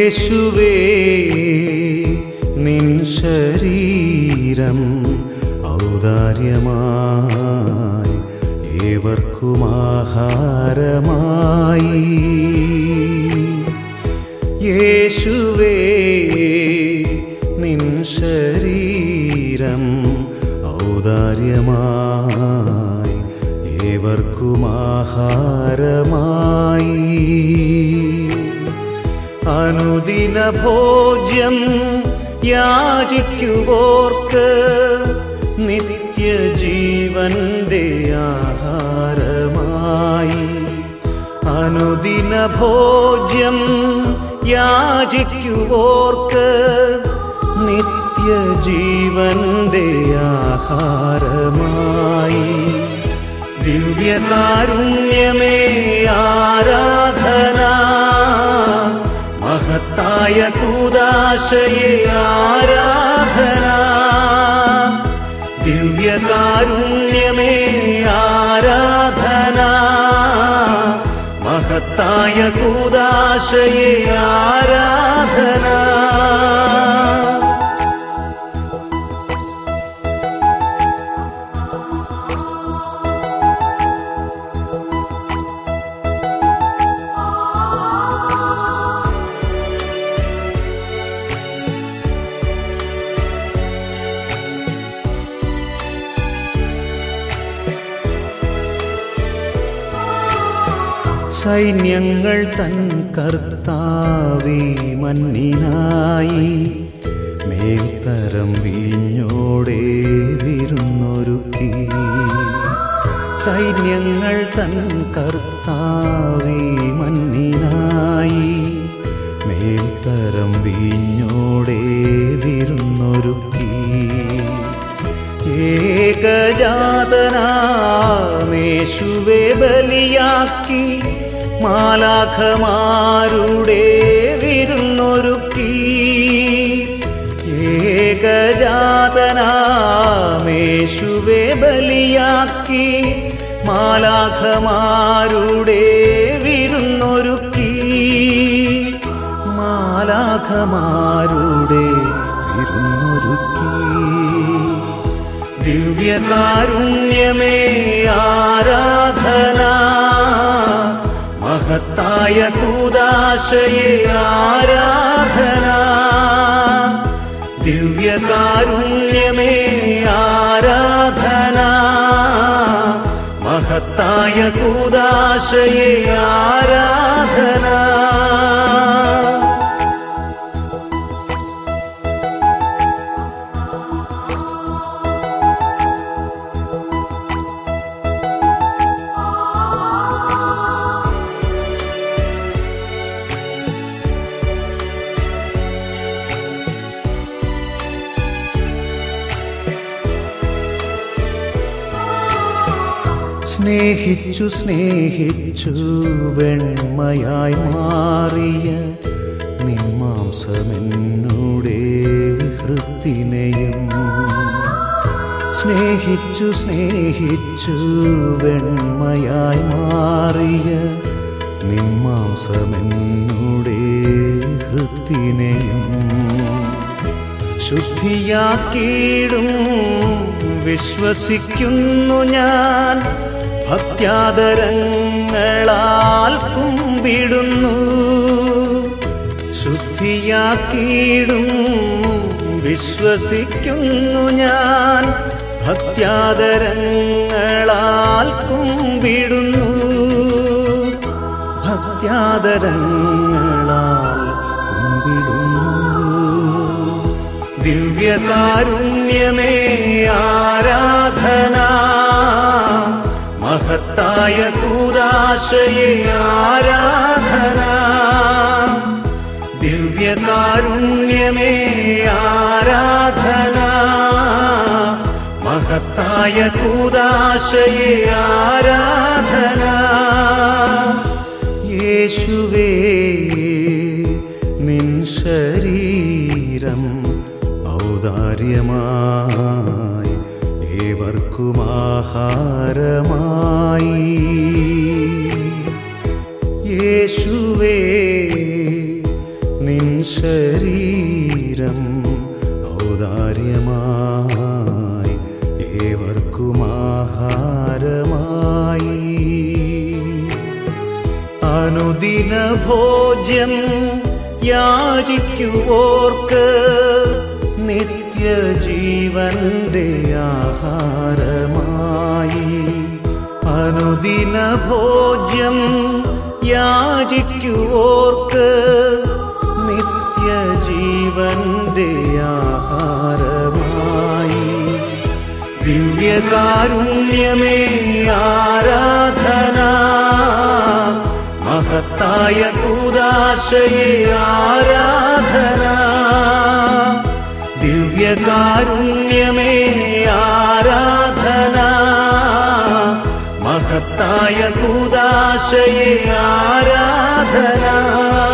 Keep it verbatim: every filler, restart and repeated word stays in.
യേശുവേ നിൻ ശരീരം ഔദാര്യമായി ഏവർക്കും ആഹാരമായി. യേശുവേ നിൻ ശരീരം ഔദാര്യമായി ഏവർക്കും ആഹാരമായി. അനുദിന ഭോജ്യം യാചിക്കുവോർക്ക് നിത്യജീവന്റെ ആഹാരമായി. അനുദിന ഭോജ്യം യാചിക്കുവോർക്ക് നിത്യജീവന്റെ ആഹാരമായി. ദിവ്യകാരുണ്യമേ ആരാധന, മഹത്തായ കൂദാശയെ ആരാധന. ദിവ്യകാരുണ്യമേ ആരാധന, മഹത്തായ കൂദാശയെ ആരാധന. സൈന്യങ്ങൾ തൻ കർത്താവേ മന്നിനായി മേൽത്തരം വീഞ്ഞോടെ വിരുന്നൊരുക്കി. സൈന്യങ്ങൾ തൻ കർത്താവേ മന്നിനായി മേൽത്തരം വീഞ്ഞോടെ വിരുന്നൊരുക്കി. ഏകജാതനാമേശുവേ ബലിയാക്കി മാലാഖമാരുടെ വിരുന്നൊരുക്കി. ഏകജാതനാമേശുവേ ബലിയാക്കി മാലാഖമാരുടെ വിരുന്നൊരുക്കി. മാലാഖമാരുടെ വിരുന്നൊരുക്കി. ദിവ്യകാരുണ്യമേ ആരാധന, മഹത്തായ കൂദാശയെ ആരാധന. ദിവ്യകാരുണ്യമേ ആരാധന, മഹത്തായ കൂദാശയെ ആരാധന. സ്നേഹിച്ചു സ്നേഹിച്ചു വെണ്മയായി മാറിയ നിന്മാംസമെന്നുടെ ഹൃത്തിനെയും. സ്നേഹിച്ചു സ്നേഹിച്ചു വെണ്മയായി മാറിയ നിന്മാംസമെന്നുടെ ഹൃത്തിനെയും ശുദ്ധിയാക്കിയിടും വിശ്വസിക്കുന്നു ഞാൻ. ഭക്ത്യാദരങ്ങളാൽ കുമ്പിടുന്നു. ശുദ്ധിയാക്കിയിടും വിശ്വസിക്കുന്നു ഞാൻ. ഭക്ത്യാദരങ്ങളാൽ കുമ്പിടുന്നു. ഭക്ത്യാദരങ്ങളാൽ കുമ്പിടുന്നു. ദിവ്യകാരുണ്യമേ ആരാധന, മഹത്തായ കൂദാശയെ ആരാധന. ദിവ്യകാരുണ്യമേ ആരാധന, മഹത്തായ കൂദാശയെ ആരാധന. യേശുവേ നിൻ ശരീരം ഔദാര്യമായി ഏവർക്കും ആഹാരമായി. യേശുവേ നിൻ ശരീരം ഔദാര്യമായി ഏവർക്കും ആഹാരമായി. അനുദിന ഭോജ്യം യാചിക്കുവോർക്ക് നിത്യജീവന്റെ ആഹാരമായി. അനുദിന ഭോജ്യം യാചിക്കുവോർക്ക് നിത്യജീവന്റെ ആഹാരമായി. ദിവ്യകാരുണ്യമേ ആരാധന, മഹത്തായ കൂദാശയേ ആരാധന. ദിവ്യകാരുണ്യമേ ആരാധന, മഹത്തായ കൂദാശയേ ആരാധന.